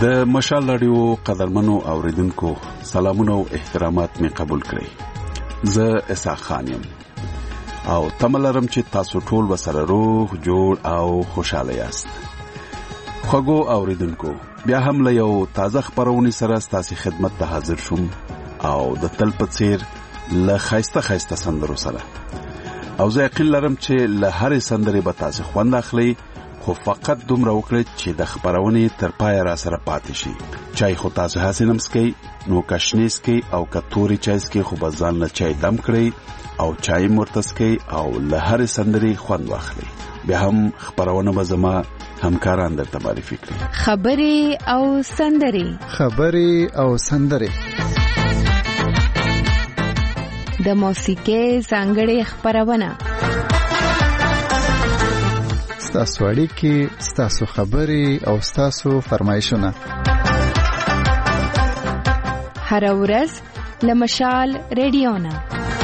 د مشال رادیو قدرمنو اوریدونکو سلامونه او احترامات می قبول کړئ. زه اسحاق خان یم او تملرم چې تاسو ټول وسره روغ جوړ او خوشاله یاست. خوږو اوریدونکو بیا هم له یو تازه خبرونې سره ستاسو خدمت ته حاضر شوم او د تل په څیر له خایسته سندرو سره. او زه یقین لرم چې له هرې سندرې به تاسو خوند اخلي، خو فقط دومره وکړئ چې د خبرونې تر پای را سره پاتې شي. چای خو تاسو حاصلم سکي، نو کشنیس کې او کتوري چای سکي خو بزان له چای دم کړئ او چای مرتسکي او له هرې سندرې خوند واخلئ. بیا هم خبرونه به زما همکاران درته معرفي کړي. خبرې او سندرې د موسیقۍ ځانګړې خبرونه، ستاسو اړیکې، ستاسو خبرې او ستاسو فرمایشونه هر ورځ له مشال رادیو نه.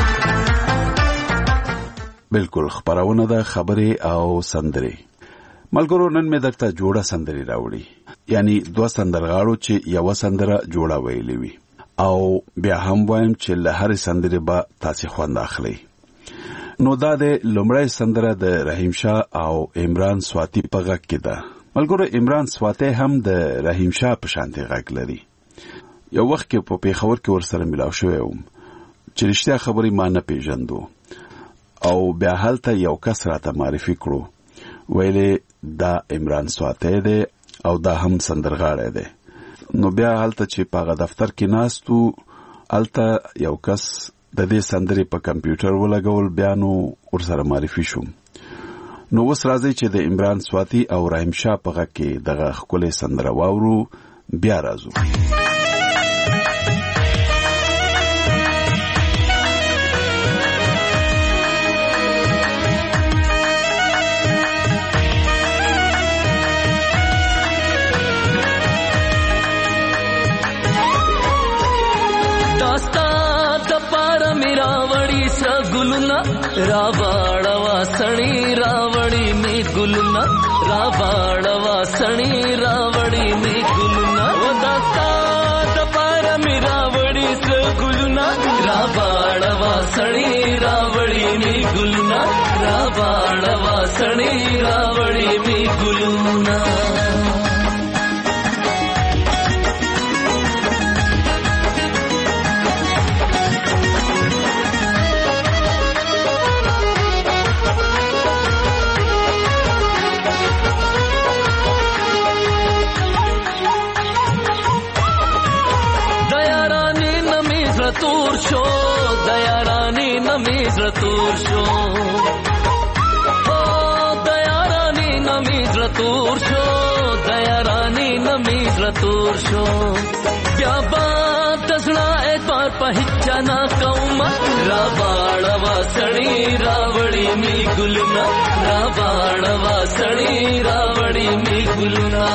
بالکل خبرونه د خبرې او سندرې. ملګرو نن مې درته جوړه سندري راوړي، یعنی دوه سندرغاړو چې یو سندره جوړه ویلې وي او بیا هم وایم چې له هرې سندرې به تاسو خوند اخلئ. نو دا د لومړی سندره د رحیم شاه او عمران سواتی په غږ کې ده. ملګرو عمران سواتی هم د رحیم شاه په شانتي غږ لري. یو وخت کې په پیښور کې ورسره ملاو شوی وم چې رښتیا خبرې ما نه پیژندو او بیا هلته یو کس راته معرفي کړو، ویلې دا عمران سواتی دی او دا هم سندرغاړی دی. نو بیا هلته چې په دفتر کې ناستو، هلته یو کس د دې سندرې په کمپیوټر ولګول، بیا نو ورسره معرفي شوم. نو اوس راځي چې د عمران سواتی او رحیم شاه په غږ کې دغه ښکلې سندره واورو. بیا راځو. गुलना रावाड़वा सणी रावड़ी में गुलना रावाड़वा सणी रावड़ी में गुलना वदाता दपार में रावड़ी से गुलना रावाड़वा सणी रावड़ी में गुलना रावाड़वा सणी रावड़ी में गुलना. तूर शो दया रानी नमीज रतूर शो, दया रानी नमीज रतूर शो, दया रानी नमीज रतूर शो. क्या बात दसना एक बार पहचाना कौमा रावाड़वा सड़ी रावड़ी में गुलना रावाड़वा सड़ी रावड़ी में गुलना.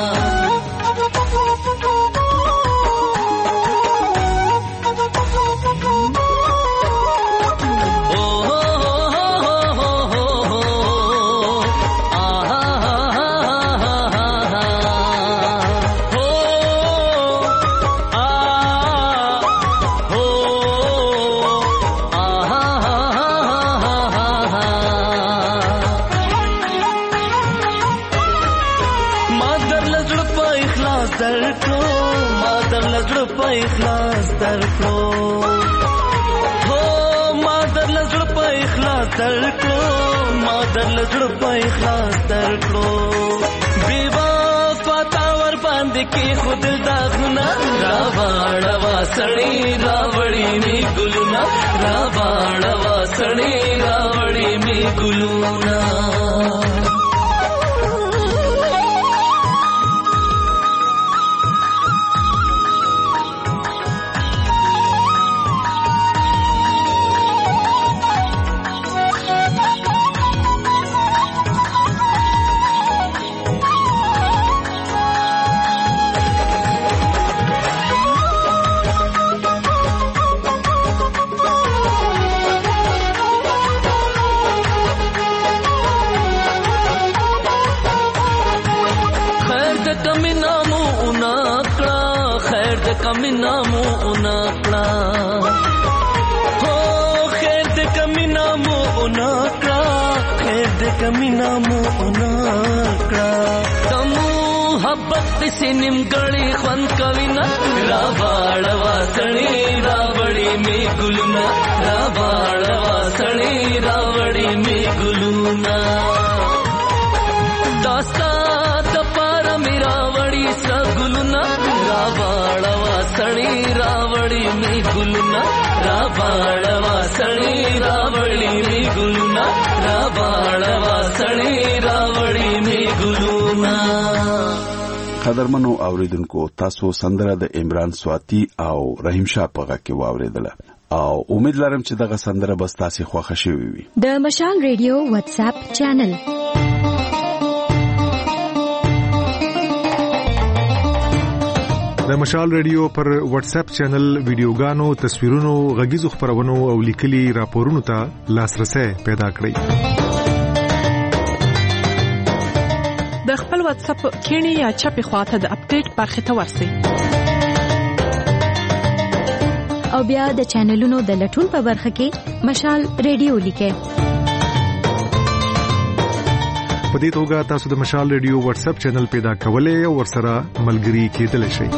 मादर लजड़ पे इखलास दरकड़ो बेवा फातावर बांध के खुद दागना रावाड़वा सड़ी रावड़ी में गुलना रावाड़वा सड़ी रावड़ी में गुलना. مینا مو نکړه دمو محبت سے نیمګړی خوند کوي نه را باړوا سړی راوړی می ګلونا را باړوا سړی راوړی می ګلونا داستا د پار میرا وړی سګلونا را باړوا سړی راوړی می ګلونا را باړوا سړی راوړی می ګلونا را باړوا سړی راوړی می ګلونا. قدرمنو اوریدونکو تاسو سندره د عمران سواتی او رحیم شاه په غږ کې واوریدله او امید لرم چې دغه سندره به تاسو خوښ شي وي. د مشال ریډیو واتس اپ چینل د مشال ریډیو پر واتس اپ چینل ویډیوګانو تصویرونو غږیزو خبرونو او لیکلي راپورونو ته لاسرسي پیدا کړئ. د خپل واتس اپ کینی یا چپی خواته د اپډیټ برخه ته ورسئ او بیا د چینلونو د لټون په برخه کې مشال ریډیو لیکئ. په دې توګه تاسو د مشال ریډیو واتس اپ چینل پیدا کولای او ورسره ملګري کېدلی شئ.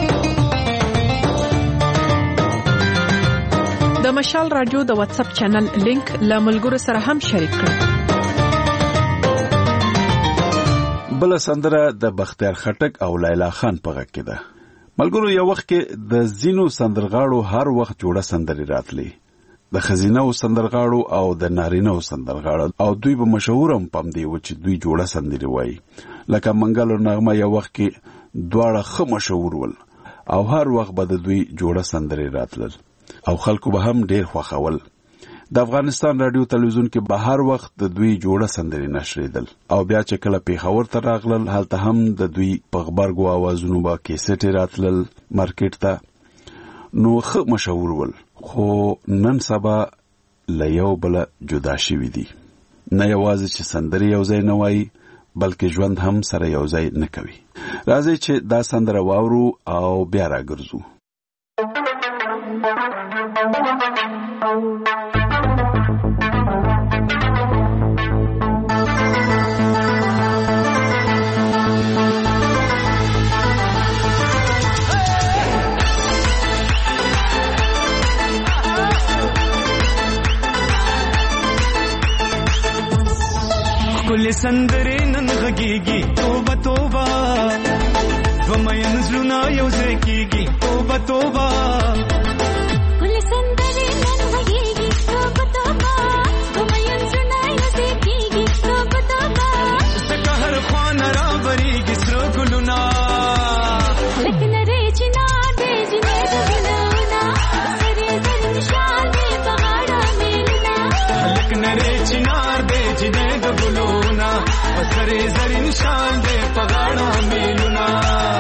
د مشال رادیو د واتس اپ چینل لینک له ملګرو سره هم شریک کړئ. بل سندره د بختیار خټک او لیلا خان په غږ کې ده. ملګرو یو وخت کې د زینو سندرغاړو هر وخت جوړه سندري راتلي، د خزینه سندرغاړو او د نارینه سندرغاړو، او دوی به مشهور هم پم دی و چې دوی جوړه سندري وایي. لکه منګل او نغمه یو وخت کې دواړه خو مشهور ول او هر وخت به د دوی جوړه سندري راتلل او خلکو به هم ډیر خوښول. د افغانستان رادیو تلویزیون کې به هر وخت د دوی جوړه سندري نشریدل او بیا چې کله پیښور ته راغلل هلته هم د دوی په خبرګو اوازونو با کیسټ راتلل مارکیټ ته، نو خو مشهور ول. خو نن سبا له یو بل جدا شوي دي، نه یوازې چې سندري یو ځای نه وایي بلکې ژوند هم سره یو ځای نه کوي. راځي چې دا سندره واورو او بیا راګرځو. کل سندره نن غږیږي توبه توبه ومین زلونا یو ځکیږي توبه توبه کل سندره نن غږیږي توبه توبه ومین زلونا یو ځکیږي توبه توبه زکه هر خوان را بریږي سر ګلونا لیکن ری چنا دې جنې ګلونا سری زر نشان دې بغاړه میلنا لیکن ری چنا دې جنې ګلونا سری زر نشان دې بغاړه میلنا.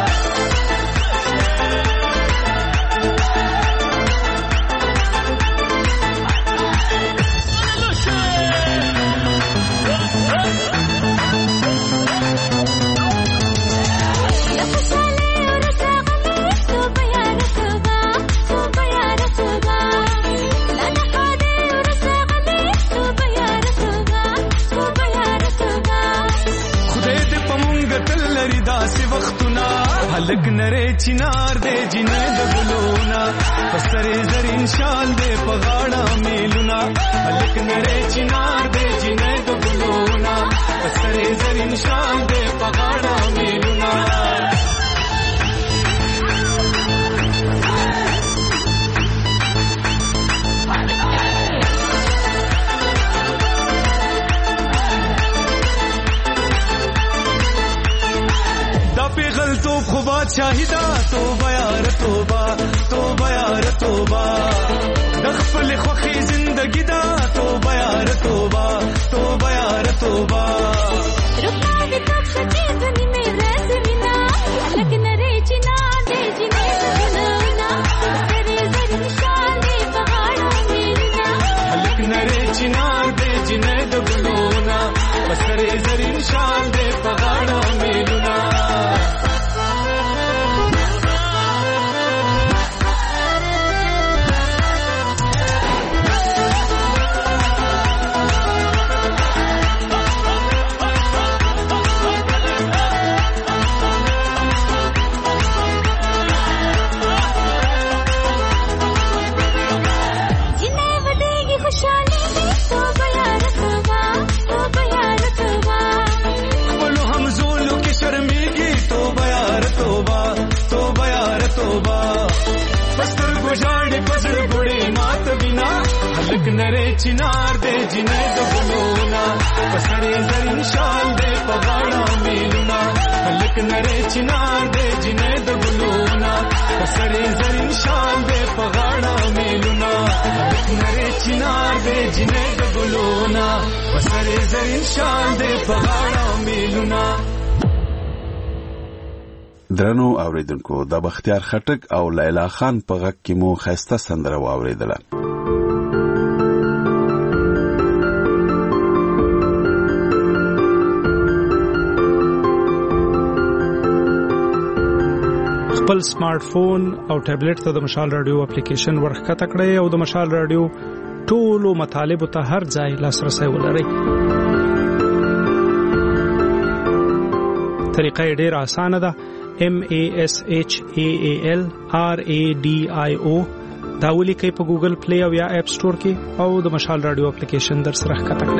هلک نره چنار دے جنې د ګلونا پسره زرین شال دے پغاړه میلونا هلک نره چنار دے جنې د ګلونا پسره زرین شال دے پغاړه میلونا. پیغل تو خو بادشاہیدا توبه یار توبه توبه یار توبه د خپل خوخي زندگی دا توبه یار توبه توبه یار توبه رکا دې تک چې دني مې رسمینا لیکن ری چنا دې جنې ګلونا سری زر نشان دې بغاړه میلنا لیکن ری چنا دې جنې ګلونا سری زر نشان دې بغاړه میلنا. هلک نری چنار دے جنې د ګلونا پسړې زرین شال دے پغاړه میلونا هلک نری چنار دے جنې د ګلونا پسړې زرین شال دے پغاړه میلونا هلک نری چنار دے جنې د ګلونا پسړې زرین شال دے پغاړه میلونا. درنو اوریدونکو د بختیار خټک او لیلا خان په غږ کې مو خسته سندره واوریدله. خپل سمارټ فون او ټابلیټ ته د مشال رادیو اپلیکیشن ورخکته کړئ او د مشال رادیو ټولو مطالبو ته هر ځای لاسرسي ولرئ. طریقه ډېر اسانه ده. MASHAALRADIO دا ولیکئ په ګوګل پلی او یا اپ سٹور کې او د مشال رادیو اپلیکیشن در سره ښکته کړئ.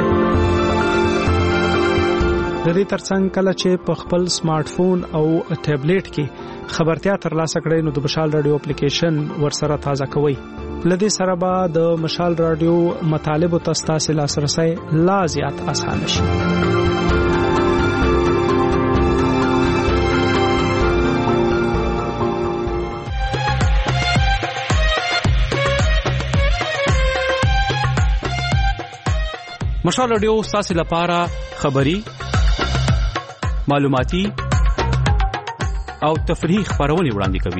د دې ترڅنګ کله چې په خپل سمارټ فون او ټابلیټ کې خبرتیا ترلاسه کړئ نو د مشال رادیو اپلیکیشن ورسره تازه کوئ. لدې سره به د مشال رادیو مطالبو ته ستاسو لاسرسي لا زیات آسان شي. مشال رادیو ستاسو لپاره خبری، معلوماتي او تفریحي خبرونه وړاندې کوي.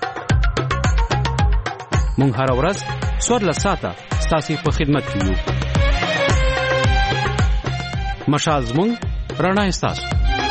مونږ هر ورځ څوارلس ساعته ستاسو په خدمت کې یو. مشال زموږ رڼا ستاسو.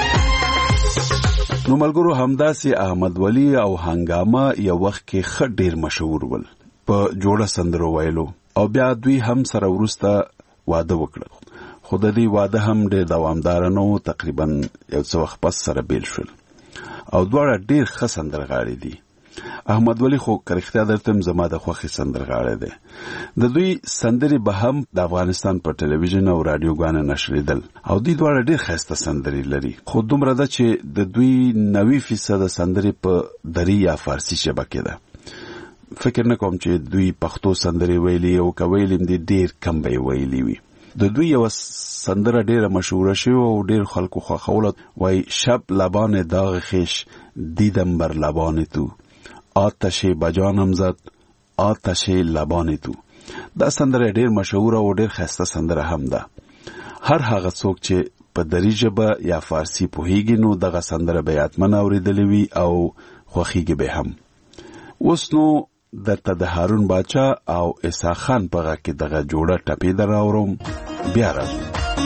نو ملګرو همداسې احمد ولی او هنګامه یو وخت کې ډېر مشهور ول په جوړه سندرو ویلو او بیا دوی هم سره ورسته واده وکړ. خو د دې واده هم ډېر دوامدار نه و، تقریبا یو څو وخت پس سره بیل شول او دواړه ډېر ښه سندرغاړي دي. احمد ولی خو کرختیا درته زما د خوښي سندرغاړی دی. د دوی سندرې به هم د افغانستان په ټلویزیون او رادیو غاڼه نشریدل او دوی دواړه ډېر ښایسته سندرې لري. خو دومره ده چې د دوی 90% سندرې په دری یا فارسی ژبه کې ده. فکر نه کوم چې دوی پښتو سندرې ویلي او کویلم دي ډېر کم به ویلي وي. د دوی یو سندره ډېره مشهوره شوه او ډېر خلکو خوښوله، وای شب لبان داغ خیش دیدم بر لبان تو آتش بجانم زد آتش لبان تو. دا سندره ډېر مشهوره او ډېر ښایسته سندره هم ده. هر هغه څوک چې په دری ژبه یا فارسی پوهیږي نو دغه سندره به حتماً اورېدلې وي او خوښیږي به هم. اوس نو درته د هارون باچا او عیسی خان په غږ کې دغه جوړه ټپې دراوړم. بیا راځو.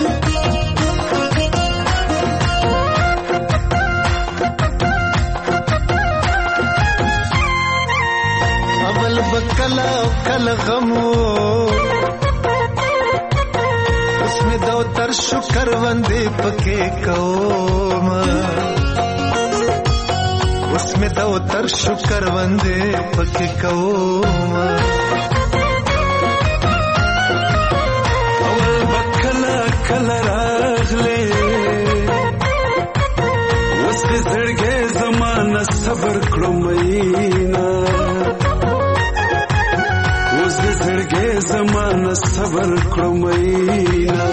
اول بکلا کل غمو اس میں دو تر شکر وندے پکے کوم اس میں دو تر شکر وندے پکے کوم اول بکلا کل راغلے اس کے زړګې زمانہ صبر کړو مینا اس کے زړګې زمانہ صبر کړو مینا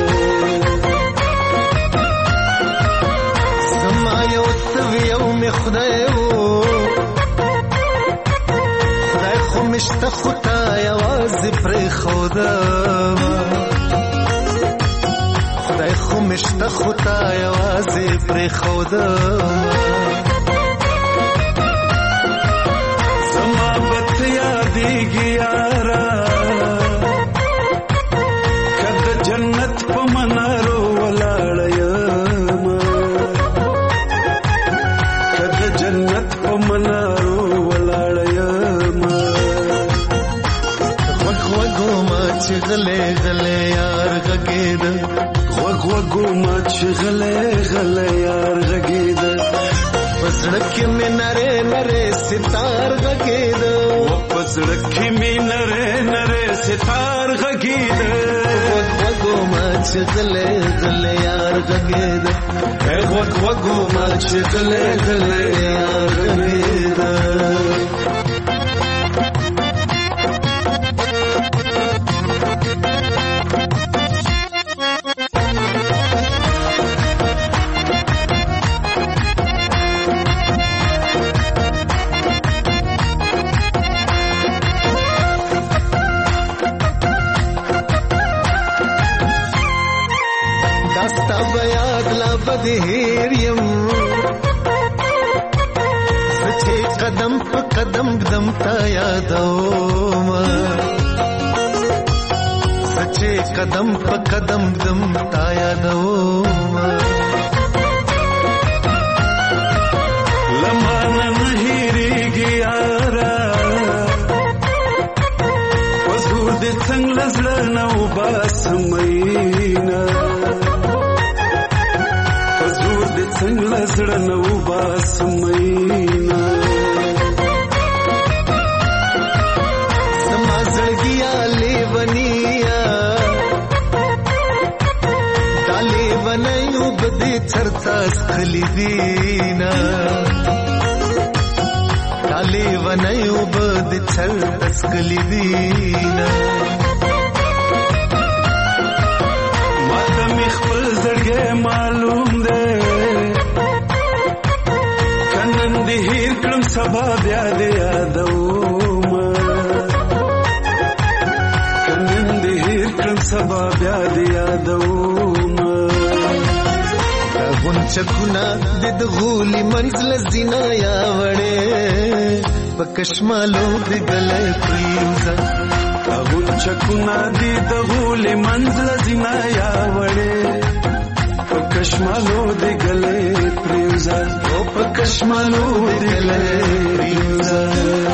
زما یو سویو می خدای مشته خطا یوازې پر خدا خدای خو مشته خطا یوازې پر خدا زما بت یادېږي یارا کله جنت په منارو ولاړ یم کله جنت په منارو ولاړ یم چې غلې غلې یار غګید غوګ وګو ما چې غلې غلې یار غګید پسړکې مې نره نره ستار غګید پسړکې مې نره نره ستار غګید غوګ وګو ما چې غلې غلې یار غګید غوګ وګو ما چې غلې غلې یار غګید بدهیر یم سچې قدم په قدم دم تا یادوم سچې قدم په قدم دم تا یادوم لمانه نهیریږي یارا وزور دې څنګه زړه نو باسمینا وزور دې څنګه زړه نو باسمینا سما زړګیا لیونیا دالې ونیو بده چرتا خلی دینا دالې ونیو بده چرتا خلی دینا ماته مخبل زړګې معلوم ده کنن دې هیر کړم سبا بیا دې یادوم کنن دې هیر کړم سبا بیا دې یادوم غونچکونه د غولي منزل زینا یا وړې پکشمالو د ګلې پریوزا غونچکونه د غولي منزل زینا یا وړې پکشمالو د ګلې پریوزا او پکشمالو د ګلې پریوزا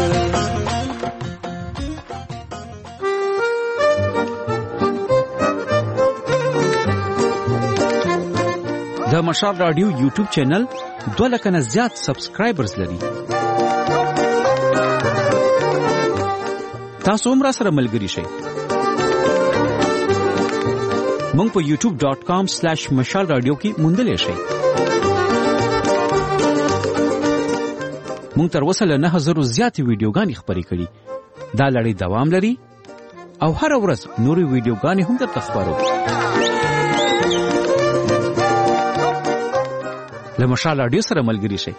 د مشال رادیو یوټیوب چینل 2 لک نه زیات سبسکرایبرز لري. تاسو هم را سره ملګري شئ. مونږ په youtube.com/mashalradio کې موندلی شئ. مونږ تر اوسه له 9000 زیاتې ویډیوګانې خپرې کړي. دا لړۍ دوام لري او هر ورځ نورې ویډیوګانې هم درته خپرو. له مشال رادیو سره ملګري شئ.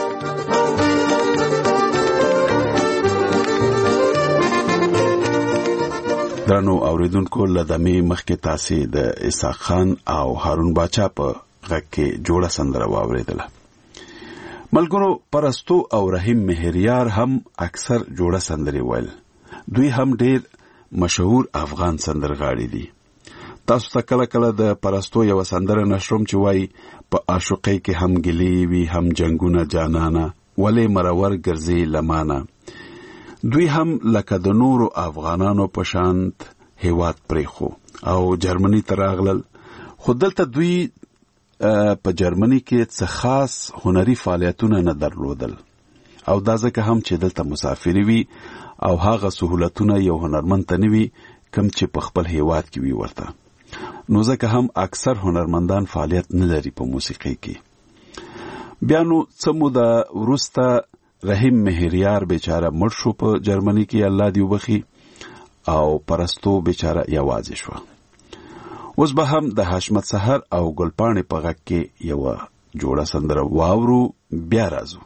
درنو اوریدونکو لدمه مخکې تاسو د اسحاق خان او هارون باچا په غږ کې جوړه سندره واوریدله. ملګرو پرستو او رحیم مهریار هم اکثر جوړه سندري ویل. دوی هم ډېر مشهور افغان سندرغاړي دي. تاسو ته کله کله د پرستو یو سندره نشروم چې وای په عاشقۍ کې هم ګلی وی هم جنگونه جانانا ولې مرور ګرځي لمانه. دوی هم لکه د نورو افغانانو په شانت هیواد پریخو او جرمني تراغلل. خو دلته دوی په جرمني کې څه خاص هنري فعالیتونه نه درلودل او دا ځکه هم چې دلته مسافر وي او هغه سہولتونه یو هنرمند ته نه وي کم چې په خپل هیواد کې وي ورته. نو ځکه هم اکثر هنرمندان فعالیت نه لري په موسیقۍ کې. بیا نو څه موده وروسته رحیم مهریار بیچاره مړ شو په جرمني کې، الله دې وبخي، او پرستو بیچاره یوازې شو. اوس به هم د حشمت سحر او ګلپاڼې په غږ کې یو جوړه سندره واورو، بیا راځو.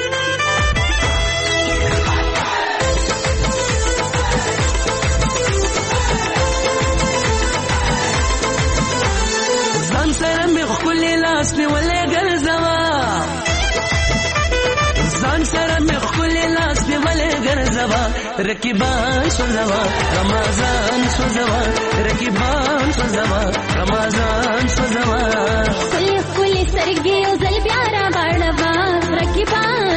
ځان سره مې ښکلې لاس نیولې ګرځوه، ځان سره مې ښکلې لاس نیولې ګرځوه، رقیبان سوځوه رمضان سوځوه، رقیبان سوځوه رمضان سوځوه، ښکلې ښکلې سترګې یو ځل بیا راواړوه، رقیبان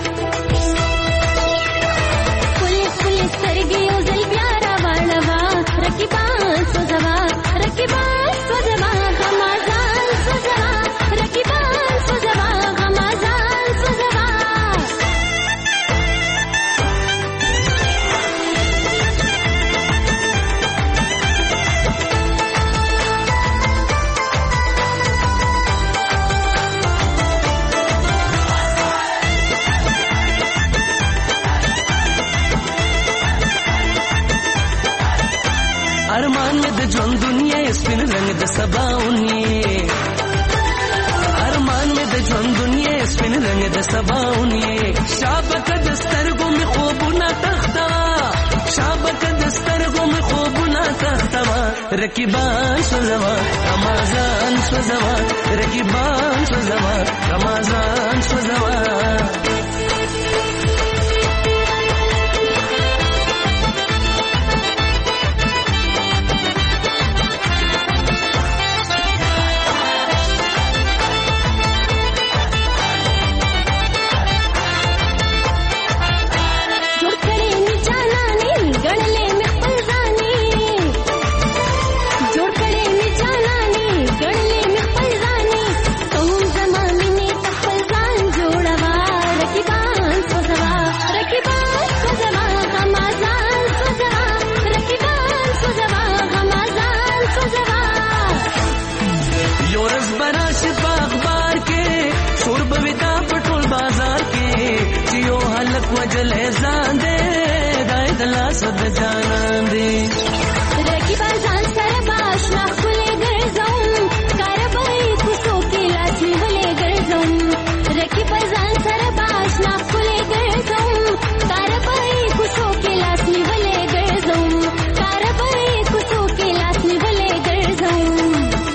ښکلې ښکلې سترګې یو ځل بیا راواړوه، رقیبان سوځوه رقیبان سوځوه رمضان سوځوه، رقیبان سوځوه رمضان سوځوه. ارمان میں د ژوند دنیا سپین رنگ د سباونی، ارمان میں د ژوند دنیا سپین رنگ د سباونی، شابک د سترګو می خوبونه تختوا، شابک د سترګو می خوبونه تختوا، رقیبان سوزوا رمضان سوزوا رقیبان سوزوا رمضان سوزوا وجلے زاندے دای دلا سد جانان دے رقیبا ځان سره باشنا خولې ګرځوم کاربای کوڅو کې لاچې ولې ګرځوم رقیبا ځان سره باشنا خولې ګرځوم کاربای کوڅو کې لاچې ولې ګرځوم کاربای کوڅو کې لاچې ولې ګرځوم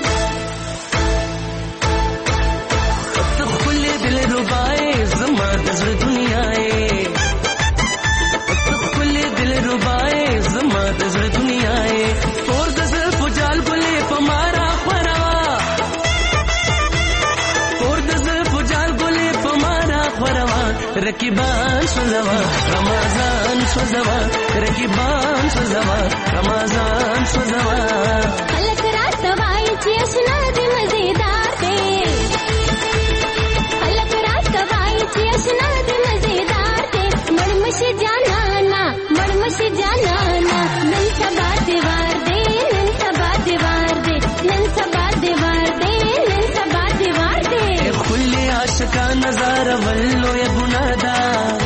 ته خولې دل ربای زما د زړه دنیا رقیبان سوزوا رمضان سوزوا رقیبان سوزوا رمضان سوزوا خلک رات وای چې اسنا دې مزیدار دې خلک رات وای چې اسنا دې مزیدار دې مړمشي جانانا نن سبا دیوار دې نن سبا دیوار دې نن سبا دیوار دې نن سبا دیوار دې خلی عاشقا نظر ولو یا ګنادا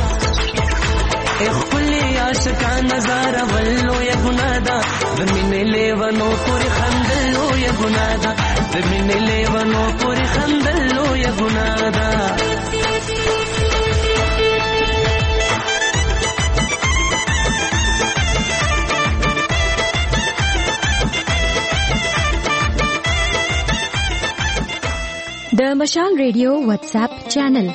خلی عاشقا نظر ولو یا ګنادا زمين لیوانو پوری خندلو یا ګنادا زمين لیوانو پوری خندلو یا ګنادا د مشال ریډیو واتس اپ چینل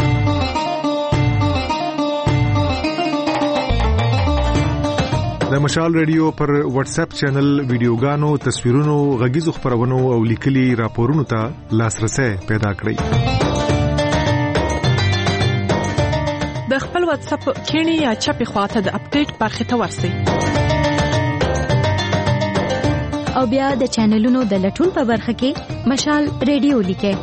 د مشال ریډیو پر واتس اپ چینل ویډیوګانو تصویرونو غږیزو خبرونو او لیکلي راپورونو ته لاسرسي پیدا کړئ د خپل واتس اپ کینی یا چپی خواته د اپډیټ برخه ته ورسئ او بیا د چینلونو د لټون په برخه کې مشال ریډیو لیکئ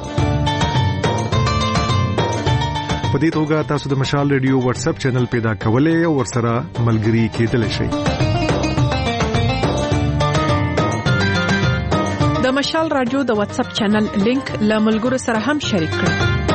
په دې توګه تاسو د مشال ریډیو واتس اپ چینل پیدا کولای او ورسره ملګري کېدلی شئ د مشال رادیو د واتس اپ چینل لینک له ملګرو سره هم شریک کړئ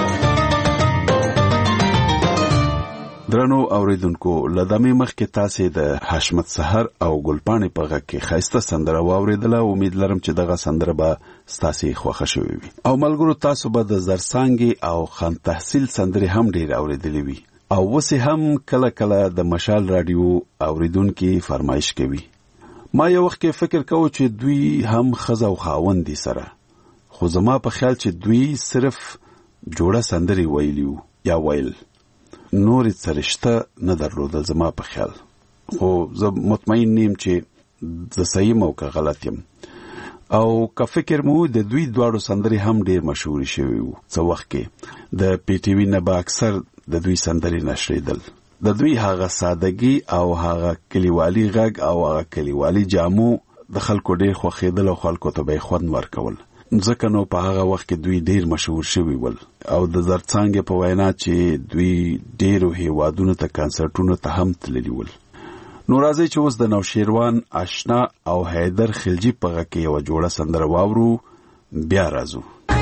درنو اوریدونکو لدمه مخ کې تاسو د حشمت سحر او ګلپانې په غږ کې خاصه سندره واوریدله امید لرم چې دغه سندره به تاسو خوښه شوي وي او ملګرو تاسو به د زرسانګي او خان تحصیل سندره هم ډیر اوریدلې وي او وسه هم کله کله د مشال رادیو اوریدونکو فرمایش کوي ما یو وخت کې فکر کوم چې دوی هم خزه او خاوند دي سره خو زما په خیال چې دوی صرف جوړه سندري ویلیو یا ویل نور سرشته نه درلوده زما په خیال خو زه مطمئن نیم چې د صحیح موقع غلط یم او که فکر مو د دوی دواړو سندري هم ډیر مشهور شوی وو څو وخت کې د پی ټی وی نه با اکثر د دوی سندري نشریدل د دوی هغه سادهګي او هغه کلیوالي غږ او هغه کلیوالي جامو د خلکو ډیر خوښیدل او خلکو ته به خوند ورکول ځکه نو په هغه وخت کې دوی ډیر مشهور شوي ول او د زرڅانګ په وینا چې دوی ډیرو هیوادونو ته کنسرټونو ته هم تللی ول نو راځي چې اوس د نوشیروان آشنا او حیدر خلجی په غږ کې یو جوړه سندره واورو بیا راځو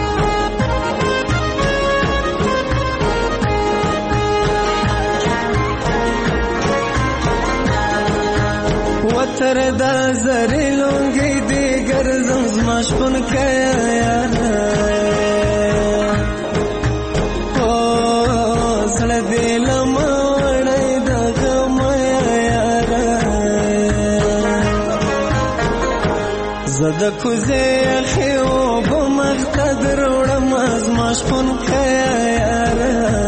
وتر دا زری لونگی دیگر زمزماش پن کیا یار او سڑ دیل ماڑی دا غم یار زده کوزه خیو بمختدر وړم از مشفون خیاره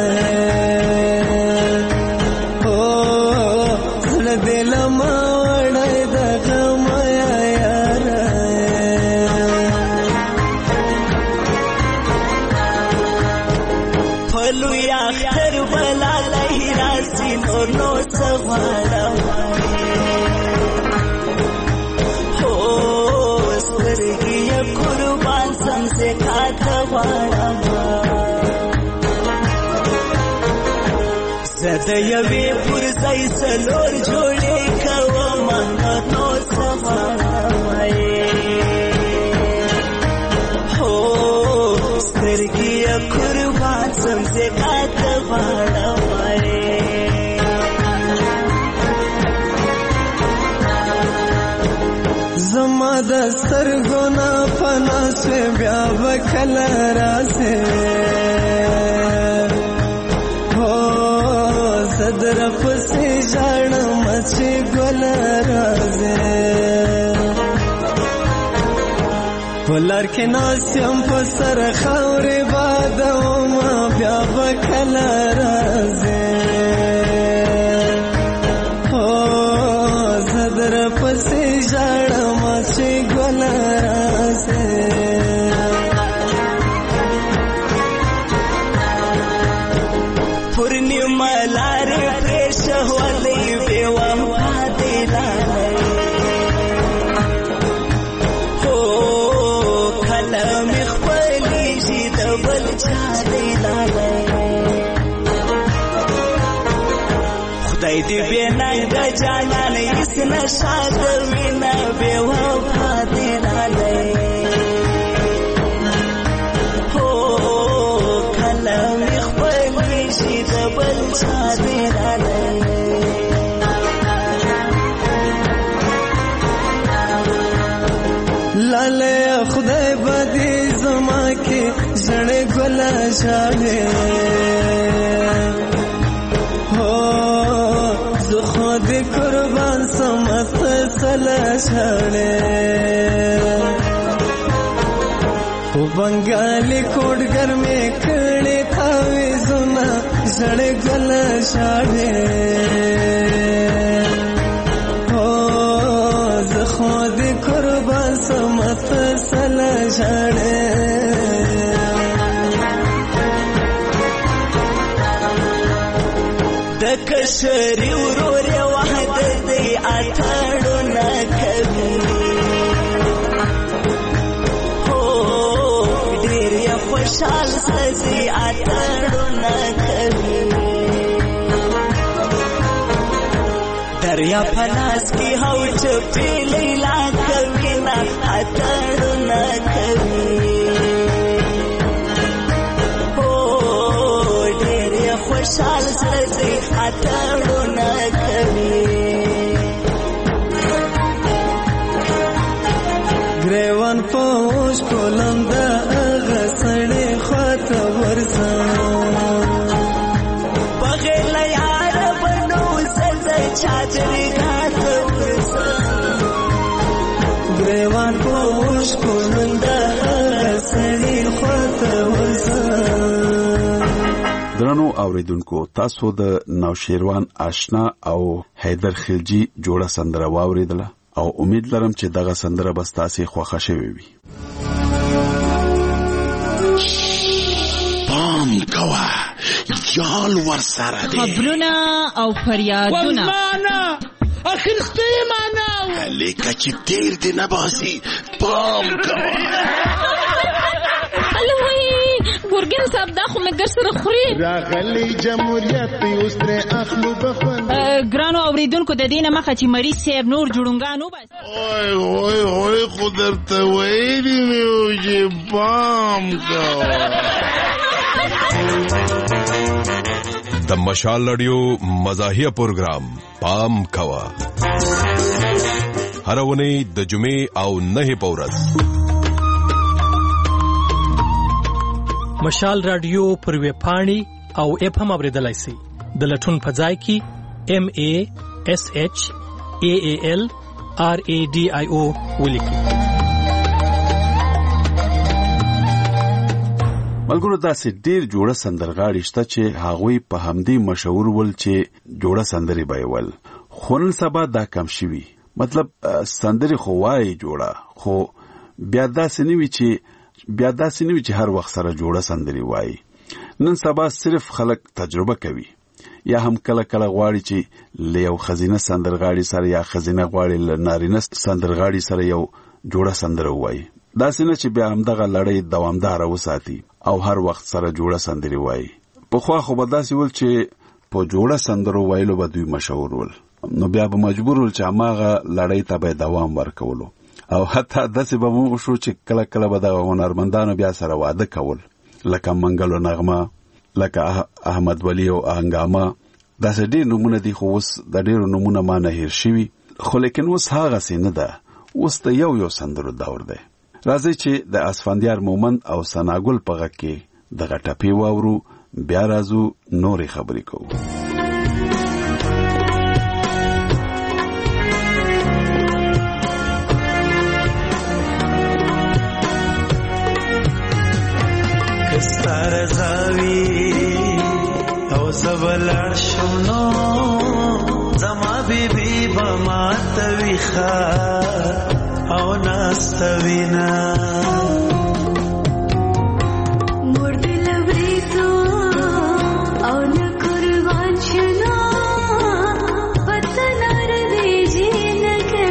او زړه دل ما وړای د غم یاره پلو یا اختر بلا لهراسی نو سوارا से खातवाड़ा सदैवे पुरसै सलोर जोड़े कवा माना तो सवाड़ा हो स्वर्गीय कुर्बान समसे खातवाड़ा زما د سترګونا پنا سه بیا وکل راسه هو صدر پسې ځان مچ ګل رازه ولر کې ناسم په سر خاورې باد ما بیا وکل رازه هو صدر پسې ځان مچ ګل رازه پورنیما لار پرش ولې بے وفا دی هو کلم خپلې شي د بل چا دی خدای دې بنای د جانان هیڅ نشا کوي نه بے وفا دی هو کلم خپلې شي د بل چا دی لاله خدای بدی زما کې زړه ګل شاله هو زه خود قربان سمت سلا شاله او بنگالی کوډګر مې کړي تاوي زما زړه ګل شاله خود قربان سمت سلا شاړه د کشري ورور وحدت دی اتاړو نه کوي هو ډېر خوشحال سزي اتاړو نه کوي دریا پلاس کی هو چپی لیلا کوي نا اتړو نه کوي او ډېر خوشحال سړی اتړو نه کوي ګریوان پوش کولند هغه سړی خاطر ورسا بغل یار بنو سزا چاچری غات ورسا ګریوان پوش کولند هغه سړی خاطر ورسا درنو اوریدونکو تاسو د نوشیروان آشنا او حیدر خلجی جوړه سندره واوریدله او امید لرم چې دغه سندره به تاسو خوښه شوي وي. پام کوه یال ورسره دی خبرونه او فریادونه ولمانه اخر ستیمانه لیکه چې تیر دی نباسي پام کوه ګورګین صاحب دا خو مګر سره خوري راغلی جمهوریت اوس تر اخلو بخون ګرانو اوریدونکو د دینه مخه چې مریض صاحب نور جوړونګانو بس اوه خو درته ویلي مې و چې پام کوه. د مشال رادیو مزاحیه پروګرام پام کوه هر ونی د جمعې او نه په ورځ مشال رادیو پر ویب پاڼې او اپ هم اوریدلای شئ د لټون په ځای کې MASHAALRADIO ولیکئ. ملګرو داسې ډیر جوړه سندرغاړي شته چې هغوی په همدې مشهور ول چې جوړه سندري بایول، خو نن سبا دا کم شوي. مطلب سندري خو وایي جوړه، خو بیا داسې نه وي چې هر وخت سره جوړه سندري وایي. نن سبا صرف خلک تجربه کوي، یا هم کله کله غواړي چې له یو خزینه سندرغاړي سره یا خزینه غواړي له نارینه سندرغاړي سره یو جوړه سندره وایي. داسې نه چې بیا همدغه لړۍ دوامداره وساتي او هر وخت سره جوړه سندري وایي. پخوا خو به داسې ول چې په جوړه سندرو وایلو به دوی مشهور ول، نو بیا به مجبور ول چې هماغه لړۍ ته به دوام ورکولو، او حتی داسې به مو شو چې کله کله به دغه هنرمندانو بیا سره واده کول، لکه منګل و نغمه، لکه احمد ولی او هنګامه. داسې ډېر نومونه دي، خو اوس د ډېرو نومونه ما نه هیر شوي. خو لیکن اوس هغسې نه ده، اوس د یو سندرو دور دی. راځئ چې د اسفندیار مومند او ثناګل په غږ کې دغه ټپې واورو، بیا راځو نورې خبرې کوو. کستا رضاوی او زبلار شمنو زما بیبی بما تویخا او ناستوینا مرد لبریزو او نکروان شنا وطنار دیجی نکے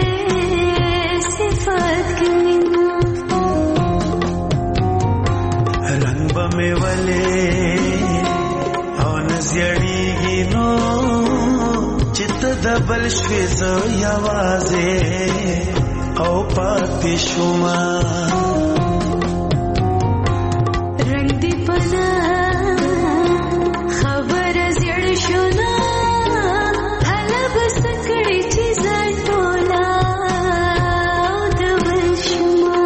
صفات کمینا رنگ بمی ولی او نزیڑی گینو چت دبل شویزو یوازے او پاتی شما رنگ دی پنا خبر زیڑ شنا حلب سکڑی چیزا ٹولا دبل شما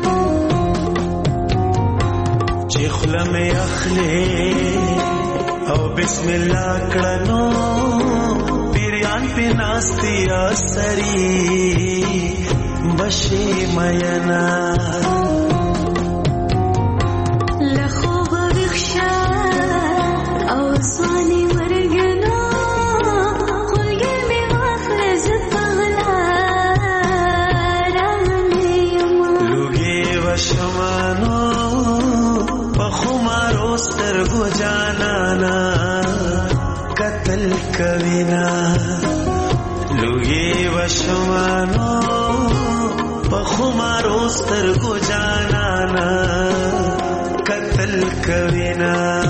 چی خلم اخلی او بسم اللہ کڑنو پیریان پی ناستی آسری بشی مینا لخوب بخشا او صانی مرگنا خلگر می غفلز پغلا رامنی یما لوگی و شمانو بخمارو سترگو جانانا قتل کوینا لوگی و شمانو بخمارو سترگو جانانا قتل کوینا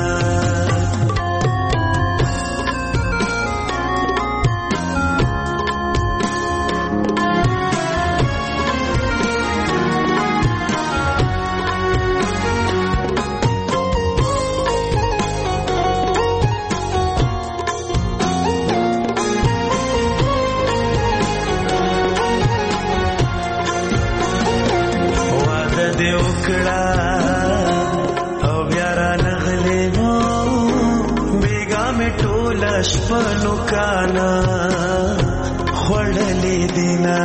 شپنو کانا خوڑلی دینا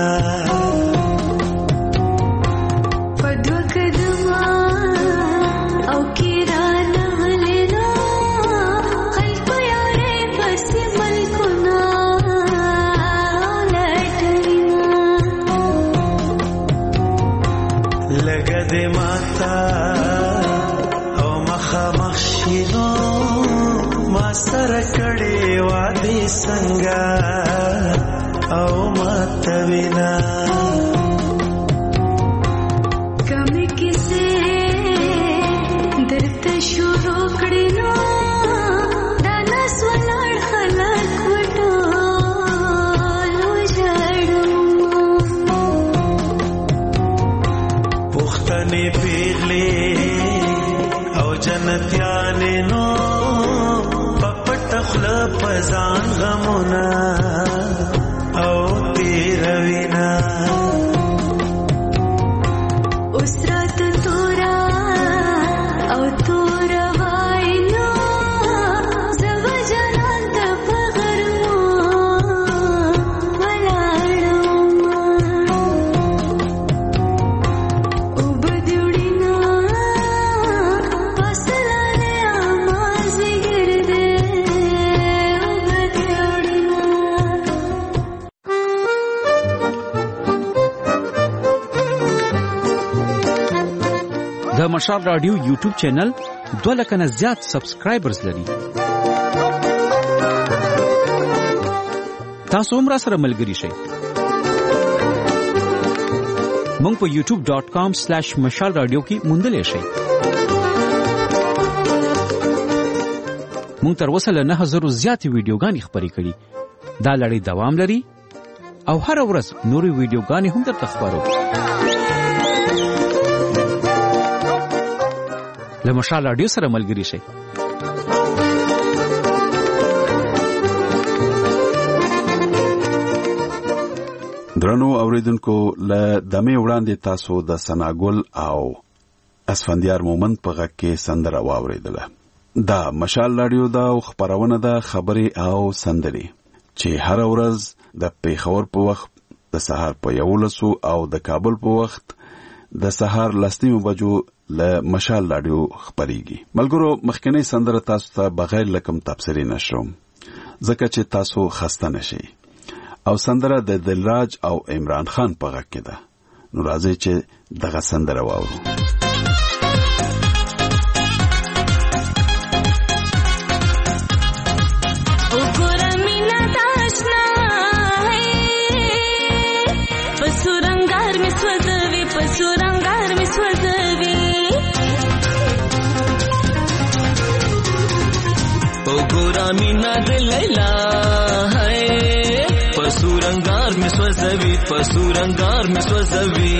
پدو کدما او کیران غلینا خلق یارے پسی ملکنا لٹرینا لگا دے ماتا او مخا مخشینو ما سره کړي وادي څنګه او ماتوینا کمی کیسه درته شروع کړي نو دانا سولړ خلک وټو لو جړم پختنې پیغلې او جنتیانې نو تخلا پزان غمونا او تیروینا اسرات تورا او تورا وائنو زو جنان تا پغرمو ولاړو او بدوړینا د مشال رادیو یوټیوب چینل 2 لک نه زیات سبسکرایبرز لري. تاسو هم را سره ملګري شئ. مونږ په youtube.com/مشال رادیو کې موندلې شئ. مونږ تر اوسه له 9000 زیاتې ویډیوګانې خپرې کړي. دا لړۍ دوام لري او هر ورځ نورې ویډیوګانې هم درته خپرو. له مشال رادیو سره ملګري شئ. درنو اوریدونکو له دمه وړاندې تاسو د سناګل او اسفندیار مومند په غږ کې سندره واوریدله. دا مشال رادیو دا خبرونه ده خبري او سندري چې هر ورځ د پیښور په وخت د سهار په 11 او د کابل په وخت د سهار 10 بجو له مشال رادیو خبريږي. ملګرو مخکنی سندره تاسو ته بغیر لکم تبصری نشوم ځکه چې تاسو خسته نشئ. او سندره د دلراج او عمران خان په غږ کې ده. نو راځي چې دغه سندره واورو. मीना दे लैला है पसुरंगार में स्वजवी पसुरंगार में स्वजवी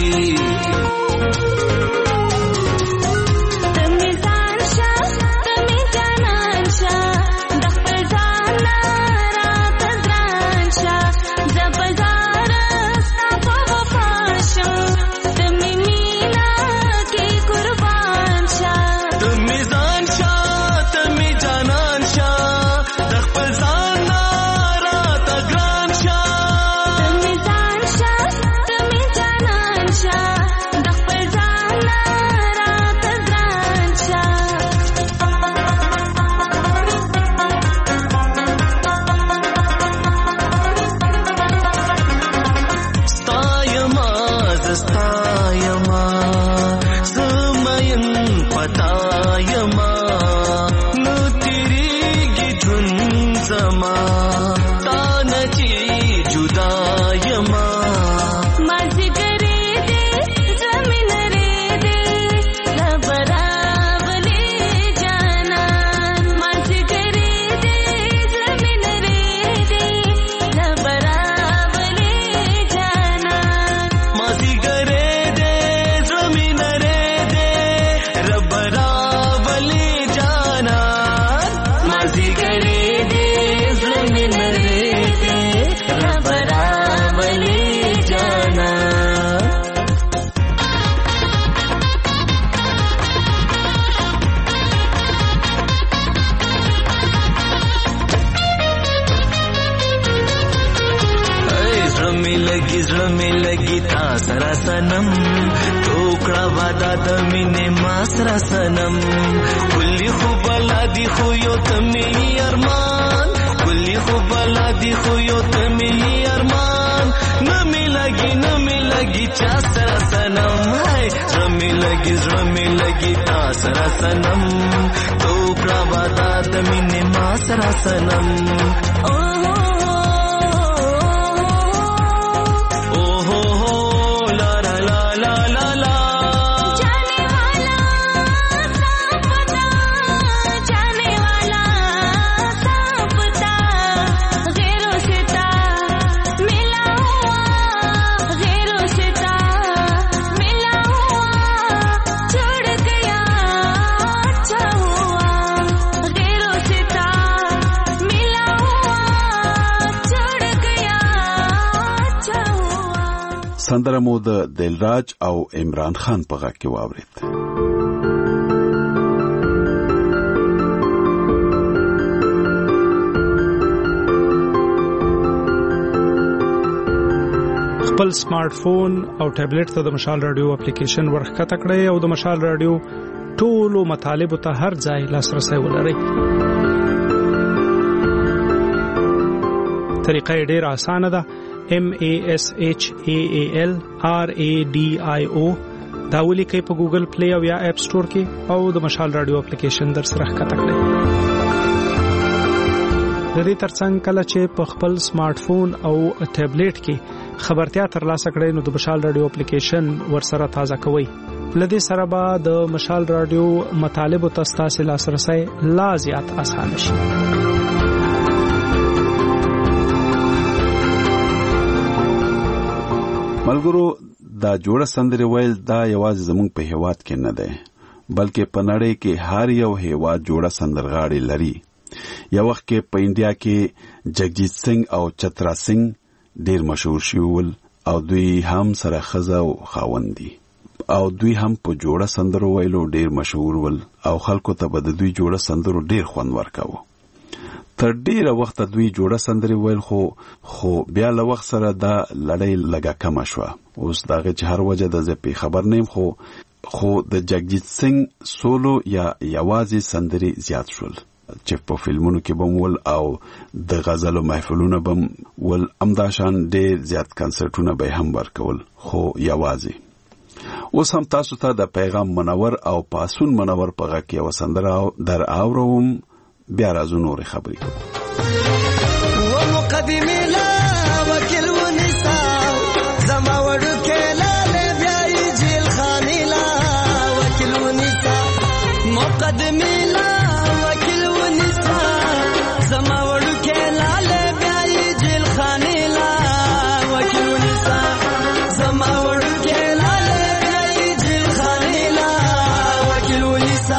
सनम टोकड़ा वादा दमीने मासरा सनम कुल्ली खुबला दी खुयो तमी अरमान कुल्ली खुबला दी खुयो तमी अरमान नमी लगी चासरा सनम है रमी लगी तासरा सनम टोकड़ा वादा दमीने मासरा सनम سندره مو د دلراج او عمران خان په غږ کې واورید. خپل سمارټ فون او ټابلیټ ته د مشال رادیو اپلیکیشن ورخکته کړئ او د مشال رادیو ټولو مطالب ته هر ځای لاسرسي ولرئ. طریقه ډېره اسانه ده. MASHAAL RADIO دا ولیکئ په ګوګل پلی او یا اپ سٹور کې او د مشال رادیو اپلیکیشن در سره ښکته کړئ. د دې ترڅنګ کله چې په خپل سمارټ فون او ټابلیټ کې خبرتیا ترلاسه کړئ نو د مشال رادیو اپلیکیشن ورسره تازه کوئ. لدې سره به د مشال رادیو مطالب او تاسو لاسرسي لا زیات آسان شي. ملګرو دا جوړه سندري ویل دا یوازې زموږ په هیواد کې نه ده بلکې په نړۍ کې هر یو هیواد جوړه سندرغاړي لري. یو وخت کې په انډیا کې جگجیت سنگ او چترا سنگ ډیر مشهور شول او دوی هم سره خزه او خاوندي او دوی هم په جوړه سندرو ویلو ډیر مشهور ول او خلکو ته به د دوی جوړه سندرو ډیر خوند ورکاوه. تر ډیره وخت دوی جوړه سندري ویل خو بیا له وخت سره دا لړۍ لګه کم شوه. اوس داغه چې هر وجه د زپی خبر نیم خو د جگجیت سنگ سولو یا یوازې سندري زیات شول چې په فلمونو کې بم ول او د غزلو محفلونو بم ول امداشان ډیر زیات کنسرټونه به هم ورکول خو یوازې. اوس هم تاسو ته د پیغام منور او پاسون منور پغه کې وسندره در اوروم بیا راځو نور خبرې کوو. و مقدمي لا وکیل ونسا زما وړو کې لاله بیا جیل خاني لا وکیل ونسا مقدمي لا وکیل ونسا زما وړو کې لاله بیا جیل خاني لا وکیل ونسا زما وړو کې لاله بیا جیل خاني لا وکیل ونسا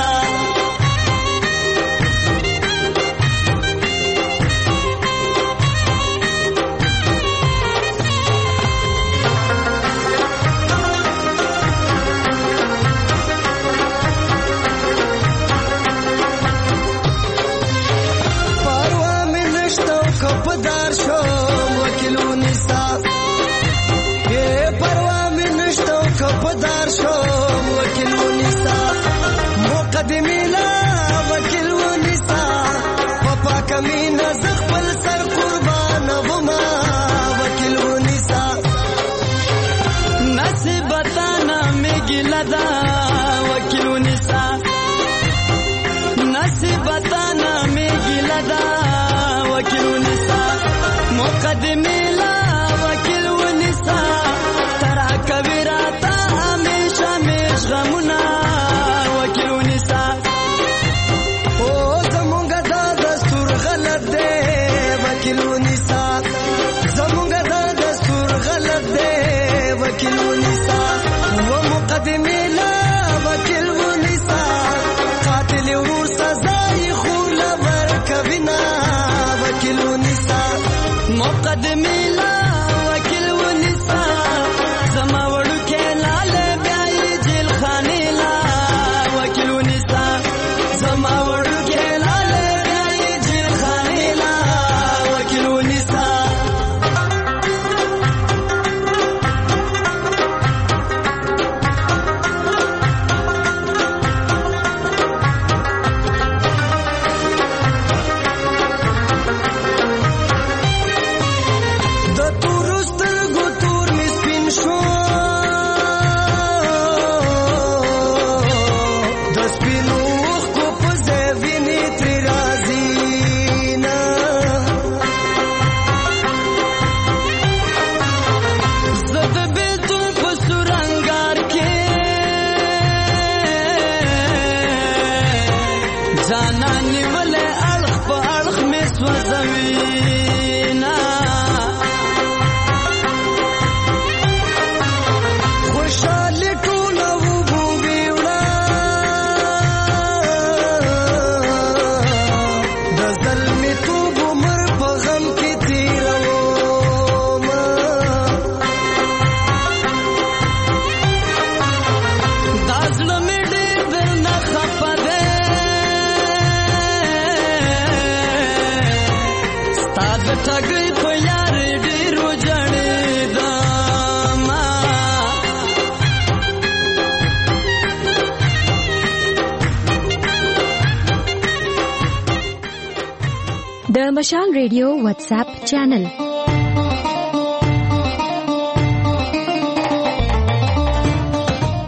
کپدار شو وکیل ونسا پروا مې نشته کپدار شو وکیل ونسا مقدمي لا وکیل ونسا پپا کمی نزخ پل سر قربان وما وکیل ونسا نصیبتا نامې ګیلا دا وکیل ونسا نصیبتا نامې ګیلا دا وکیل ونسا مقدمي لا وکیل ونسا ترا کبیرا تا همیشه میش غمنا وکیل ونسا او زمونږ دا دستور غلط دی وکیل ونسا زمونږ دا دستور غلط دی وکیل ونسا و مقدمي لا وکیل ونسا قاتل ورور سزا یې خور لا ورکوینا وکیل ونسا مقدمي لا وکیل ونسا زما وړو کې لاله بیا جیل خاني لا وکیل ونسا زما وړو کې لاله بیا جیل خاني لا وکیل ونسا د مشال ریډیو واتس اپ چینل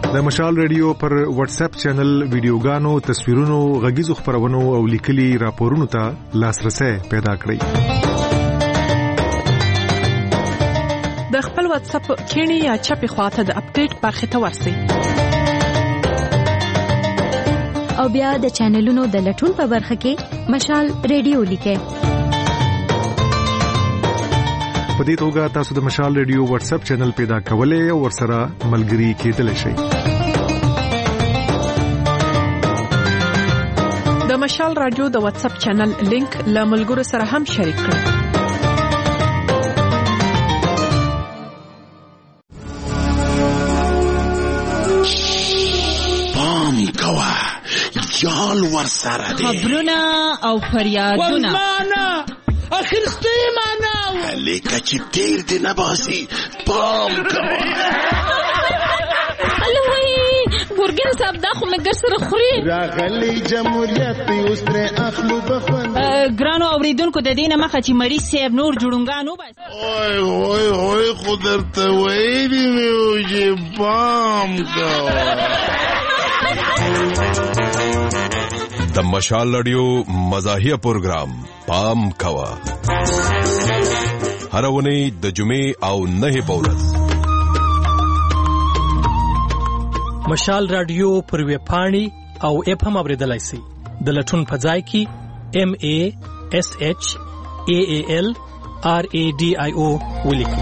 د مشال ریډیو پر واتس اپ چینل ویډیوګانو تصویرونو غږیزو خبرونو او لیکلي راپورونو ته لاسرسي پیدا کړئ د خپل واتس اپ کینی یا چپی خواته د اپډیټ برخه ته ورسئ او بیا د چینلونو د لټون په برخه کې مشال ریډیو لیکئ په دې توګه تاسو د مشال ریډیو واتس اپ چینل پیدا کولای او ورسره ملګري کېدلی شئ د مشال رادیو د واتس اپ چینل لینک له ملګرو سره هم شریک کړئ پام کوه یال ورسره دی خبرونه او فریادونه اخر ستیمانه لیکه چې تیر دی نباسی پام کوه الوی ګورګین صاحب دا خو مګر سره خوري راغلی جمهوریت اوس تر اخلو بخوند ګرانو اوریدونکو د دینه مخه چې مریض صاحب نور جوړونګانو بس اوه خدرته وایي میو چې پام کوه د مشال رادیو مزاحیه پروگرام پام کوا هر ونی د جمعې او نه پورز مشال رادیو پر ویب پاڼې او اپ هم اوریدلای شئ د لټون په ځای کې MASHALRADIO ولیکئ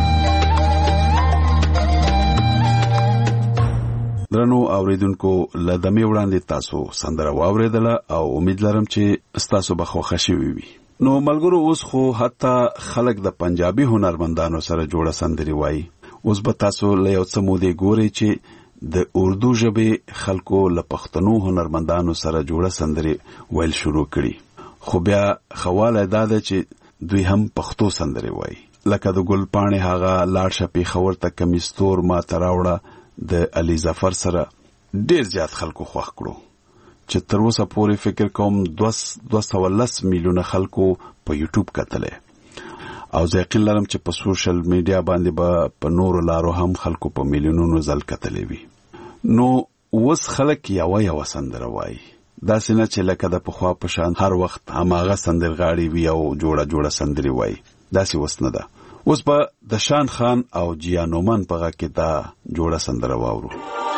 درنو اوریدونکو لدمه وړاندې تاسو سندره واوریدله او امید لرم چې تاسو به خوښ شئ وي نو ملګرو اوس خو حتی خلک د پنجابي هنرمندانو سره جوړه سندري وایي اوس به تاسو له یو څه مودې ګورئ چې د اردو ژبې خلکو له پښتنو هنرمندانو سره جوړه سندري ویل شروع کړي خو بیا خواله دا ده چې دوی هم پښتو سندري وایي لکه د ګل پاڼې هغه لاړ شپې خور ته کمیستور ما تراوړه د علي ظفر سره ډیر زیات خلکو خوښ کړو چې تر اوسه پورې فکر کوم 210 میلیونه خلکو په یوټیوب کتلې او زه یقین لرم چې په سوشل میډیا باندې په نورو لارو هم خلکو په میلیونونو ځل کتلې وي نو اوس خلک یو سندره وایي داسې نه چې لکه د پخوا په شان هر وخت هماغه سندرغاړي وي او جوړه سندري وایي داسې وس نه ده اوس به د شان خان او جیانومن په غږ کې دا جوړه سندره واورو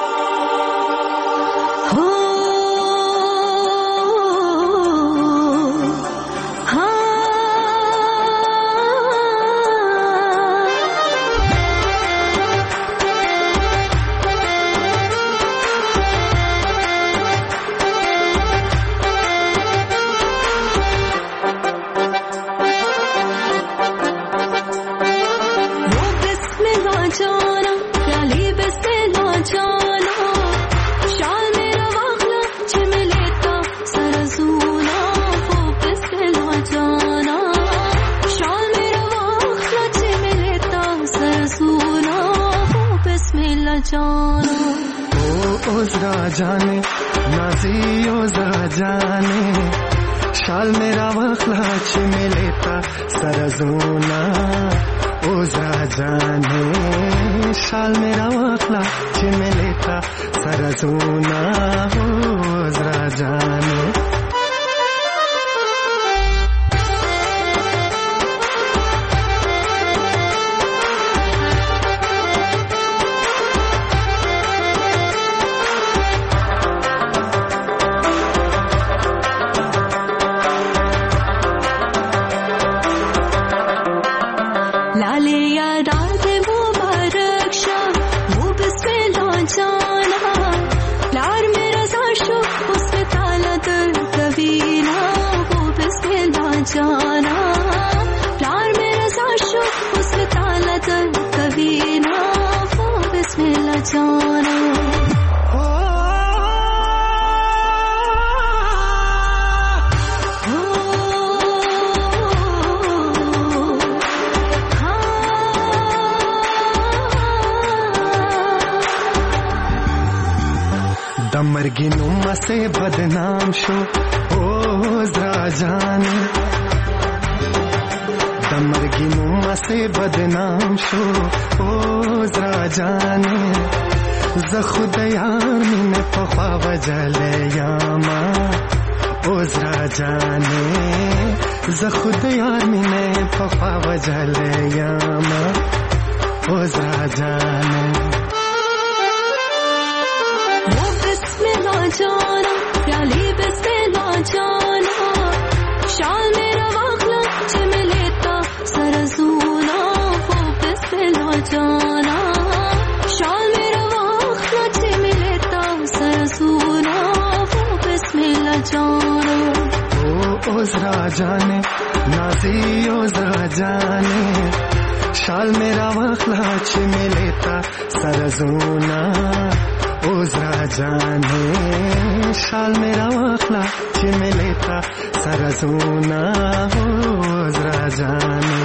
जाने नाजियो जरा जाने शाल मेरा वखला छिमे लेता सरजूना ओ जरा जाने शाल मेरा वखला छिमे लेता सरजूना ओ जरा जाने मर्गी नुमा से बदनाम शो ओ जरा जाने दमर्गी नुमा से बदनाम शो ओ जरा जाने زه خو د یار مینه په خوا وجلې یاما اوس را جانې زه خو د یار مینه په خوا وجلې یاما اوس را جانې वो बिस्मिल्लाह जाना प्याली बिस्मिल्लाह जाना शाल मेरा वाखला चिम लेता सरसूना वो बिस्मिल्लाह जाना शाल मेरा वाखला चिम लेता सरसूना वो बिस्मिल्लाह जाना ओ ओजरा जाने नाजी ओजरा जाने शाल मेरा वाखला चिम लेता सरसूना ओजरा जाने शाल मेरा वाखला चिम लेता सरसूना ओजरा जाने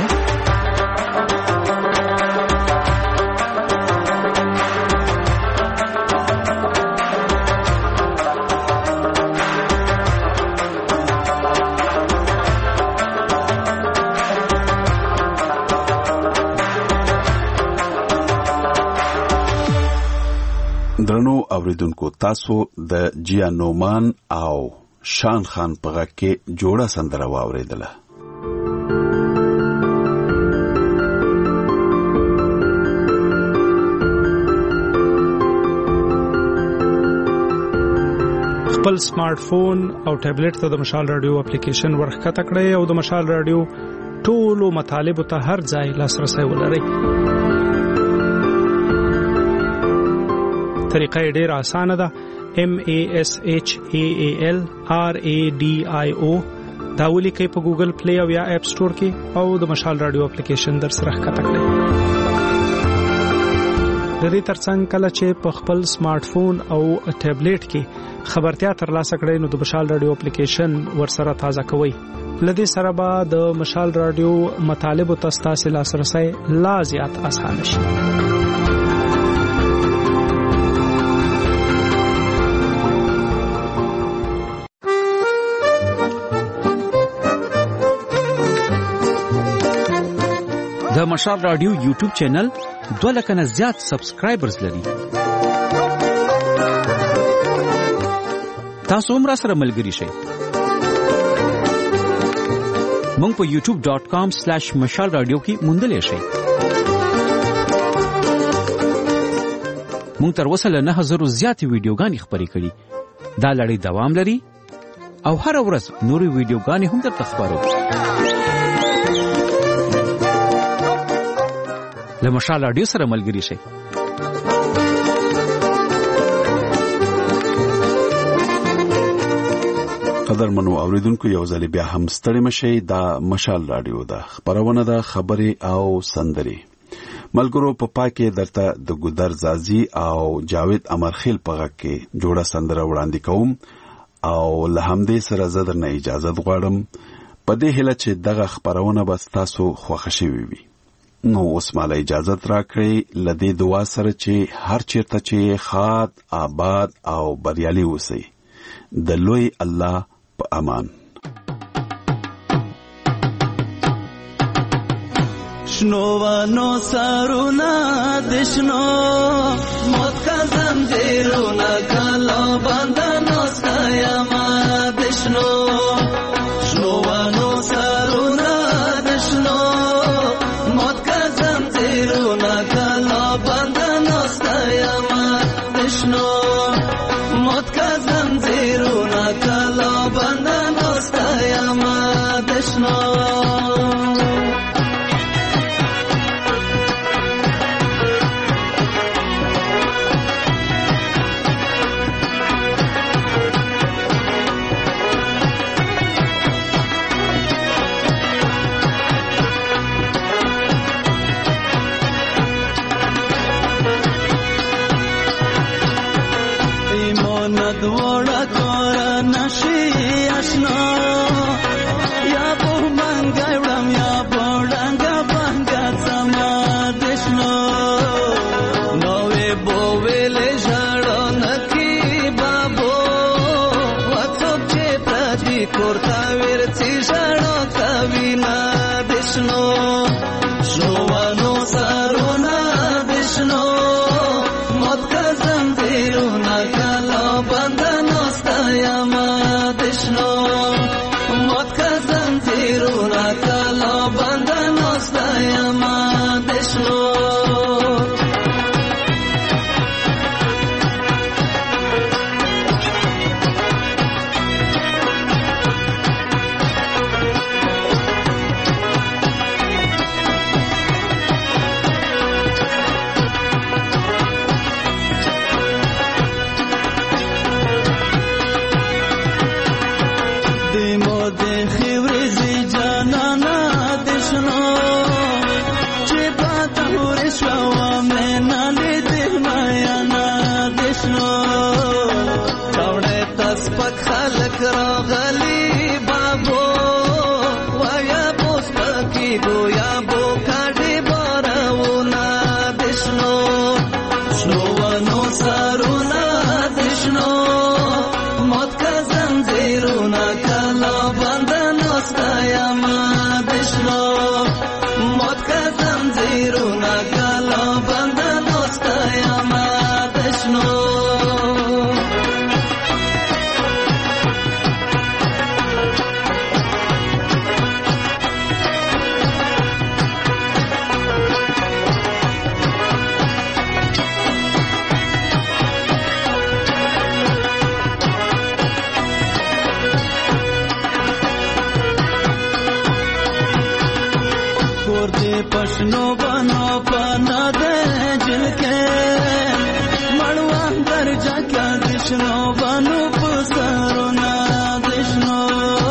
درنو اوریدونکو تاسو د جیا نومان او شان خان په غږ کې جوړه سندره واوریدله. خپل سمارټ فون او ټابلیټ ته د مشال رادیو اپلیکیشن ورخکته کړئ او د مشال رادیو ټولو مطالبه ته هر ځای لاسرسي ولرئ. طریقه ډېر اسانه ده. MASHAALRADIO دا ولیکئ په ګوګل پلی او یا اپ سٹور کې او د مشال رادیو اپلیکیشن در سره ښکته کړئ. د دې ترڅنګ کله چې په خپل سمارټ فون او ټابلیټ کې خبرتیا ترلاسه کړئ نو د مشال رادیو اپلیکیشن ورسره تازه کوئ. لدې سره به د مشال رادیو مطالب او تاسو لاسرسي لا زیات اسانه شي. د مشال رادیو یوټیوب چینل 2 لک نه زیات سبسکرایبرز لري. تاسو هم را سره ملګری شئ. مونږ په youtube.com/mashalradio کې موندلې شئ. مونږ تر اوسه له 9000 زیات ویډیوګانې خپرې کړې. دا لړۍ دوام لري او هر ورځ نورې ویډیوګانې هم درته خپرو. له مشال رادیو سره ملګری شئ. قدرمنو اوریدونکو یو ځل بیا هم ستړي مشئ. دا مشال رادیو ده، خبرونه ده، خبري او سندري. ملګرو په پاکه درته د ګودر زازي او جاوید امرخیل په غږ کې جوړه سندره وړاندې کوم او له همدې سره زه درنه اجازه غواړم په دې هیله چې دغه خبرونه به تاسو خوښ شي وي. نو اوس مال اجازه راکړئ لدې دعا سره چې هر چیرته چې خاد آباد او بریالي اوسئ. د لوی الله په امان. شنوانو سارونا دشنو موت کا زنجیرونا کالو بندنو سکایما دشنو شنوانو سارونا دشنو موت کا زنجیرونا کالو بندنو سکایما دشنو موت کا زنجیرونا کالو بندنو سکایما دشنو دوڑا کورا نشی اشنا یا بو منگایوڑم یا بوڑنگا بانگا زما دشنو نوے بوویلے جاڑو نکی بابو واتسوب چے پرادی کورتا ویرچی جاڑو کاوینا دشنو شنوانو سارونا دشنو موت کا زم بندانو ستایما دشنو موت کا زنجیرونه کلا بندانو ستایما دشنو راغلی بابو ویا بوس پکی گویا بو کاډي بارونه دشنو شنو ونو سرونه دشنو موت کا زنجیرونه کلا بندانو ستایما دشنو موت کا زنجیرونه کلا بندانو ستایما دشنو पशनो बनो पाना दे जिनके मड़वा दर जाका दिशनो बनो पुसारो ना दिशनो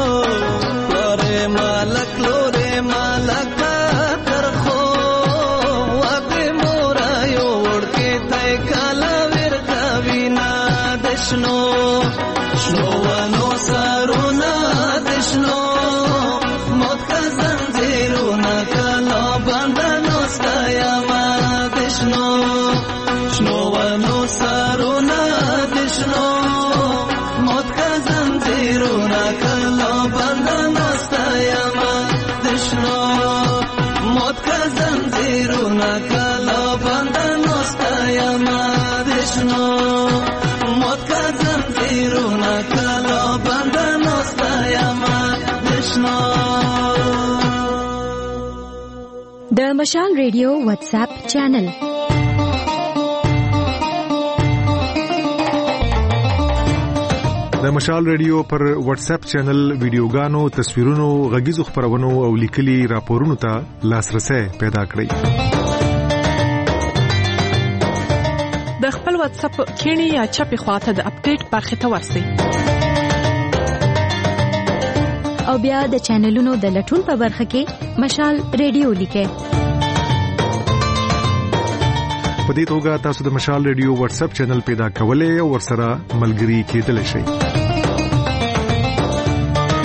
लोरे मालक तरखो वापे मोरायो उड़ के तय काला विरता विना दिशनो शनो वनो सारो ना दिशनो मौत का जंजीरो ना काला बंधनो ستایما دشنو شنو ونو سرونه دشنو موت کا زنجیرونه کلا بندانو ستایما دشنو موت کا زنجیرونه کلا بندانو ستایما دشنو موت کا زنجیرونه کلا بندانو ستایما دشنو د مشال ریډیو واتس اپ چینل د مشال ریډیو پر واتس اپ چینل ویډیوګانو تصویرونو غږیزو خبرونو او لیکلي راپورونو ته لاسرسي پیدا کړئ د خپل واتس اپ کینی یا چپی خواته د اپډیټ برخه ته ورسئ او بیا د چینلونو د لټون په برخه کې مشال ریډیو لیکئ په دې توګه تاسو د مشال ریډیو واتس اپ چینل پیدا کولای او ورسره ملګري کېدلی شئ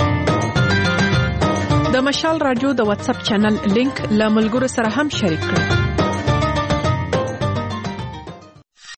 د مشال رادیو د واتس اپ چینل لینک له ملګرو سره هم شریک کړئ